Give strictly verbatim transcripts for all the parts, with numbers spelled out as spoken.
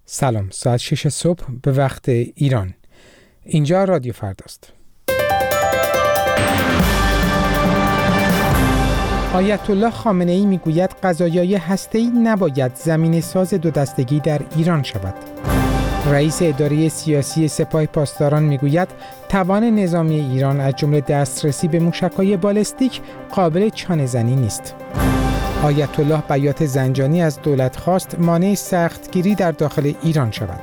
سلام، ساعت شش صبح به وقت ایران. اینجا رادیو فرداست. آیت الله خامنه ای میگوید قضایای هسته‌ای نباید زمینه ساز دو دستگی در ایران شود. رئیس اداره سیاسی سپاه پاسداران میگوید توان نظامی ایران از جمله دسترسی به موشک‌های بالستیک قابل چانه‌زنی نیست. آیت الله بیات زنجانی از دولت خواست مانع سختگیری در داخل ایران شود.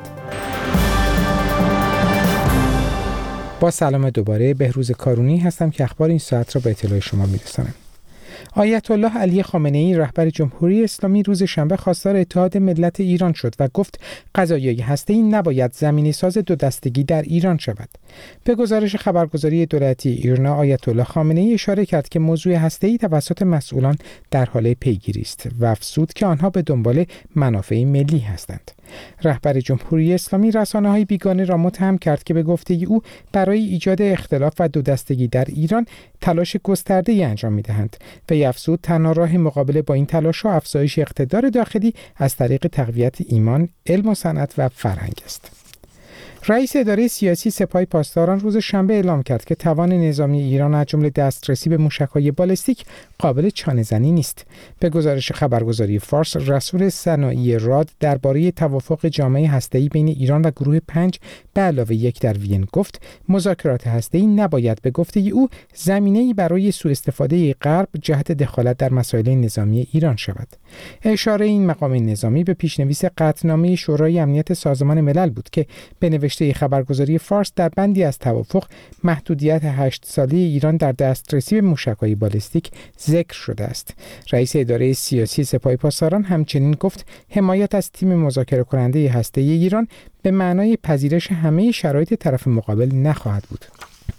با سلام دوباره، بهروز کارونی هستم که اخبار این ساعت را به اطلاع شما میرسانم. آیت الله علی خامنه ای رهبر جمهوری اسلامی روز شنبه خواستار اتحاد ملت ایران شد و گفت قضایای هسته‌ای نباید زمینه ساز دو دستگی در ایران شود. به گزارش خبرگزاری دولتی ایرنا، آیت الله خامنه ای اشاره کرد که موضوع هسته‌ای توسط مسئولان در حال پیگیری است و افزود که آنها به دنبال منافع ملی هستند. رهبر جمهوری اسلامی رسانه‌های بیگانه را متهم کرد که به گفته او برای ایجاد اختلاف و دو دستگی در ایران تلاش گسترده‌ای انجام می‌دهند و افزود تنها راه مقابله با این تلاش و افزایش اقتدار داخلی از طریق تقویت ایمان، علم و صنعت و فرهنگ است. رئیس اداره سیاسی سپاه پاسداران روز شنبه اعلام کرد که توان نظامی ایران از جمله دسترسی به موشک‌های بالستیک قابل چانه‌زنی نیست. به گزارش خبرگزاری فارس، رسول صناعی راد درباره توافق جامعه هسته‌ای بین ایران و گروه پنج به علاوه یک در وین گفت مذاکرات هسته‌ای نباید به گفته او زمینه‌ای برای سوء استفاده غرب جهت دخالت در مسائل نظامی ایران شود. اشاره این مقام نظامی به پیشنویس قطعنامه شورای امنیت سازمان ملل بود که به نوشته خبرگزاری فارس در بندی از توافق محدودیت هشت ساله ایران در دسترسی به موشک‌های بالستیک ذکر شده است. رئیس اداره سیاسی سپاه پاسداران همچنین گفت حمایت از تیم مذاکره کننده هسته‌ای ایران به معنای پذیرش همه شرایط طرف مقابل نخواهد بود.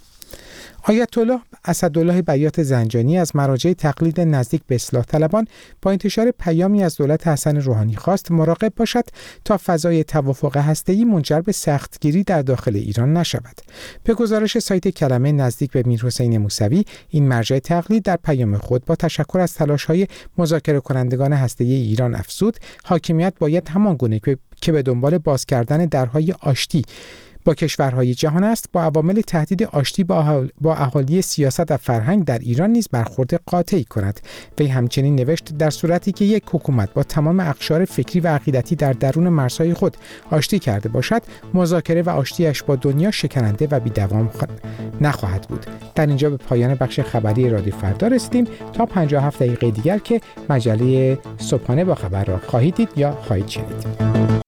آیت الله اسدالله بیات زنجانی از مراجع تقلید نزدیک به اصلاح طلبان با انتشار پیامی از دولت حسن روحانی خواست مراقب باشد تا فضای توافق هسته‌ای منجر به سختگیری در داخل ایران نشود. به گزارش سایت کلمه نزدیک به میرحسین موسوی، این مرجع تقلید در پیام خود با تشکر از تلاش‌های مذاکره کنندگان هسته‌ای ایران افزود حاکمیت باید همان گونه که به دنبال باز کردن درهای آشتی با کشورهای جهان است با عوامل تهدید آشتی با اهالی سیاست و فرهنگ در ایران نیز برخورد قاطعی کند. وی همچنین نوشت در صورتی که یک حکومت با تمام اقشار فکری و عقیدتی در درون مرزهای خود آشتی کرده باشد، مذاکره و آشتیش با دنیا شکننده و بی‌دوام نخواهد بود. در اینجا به پایان بخش خبری رادیو فردا رسیدیم. تا پنجاه و هفت دقیقه دیگر که مجله صبحانه با خبر را خواهید دید یا خواهید شنید.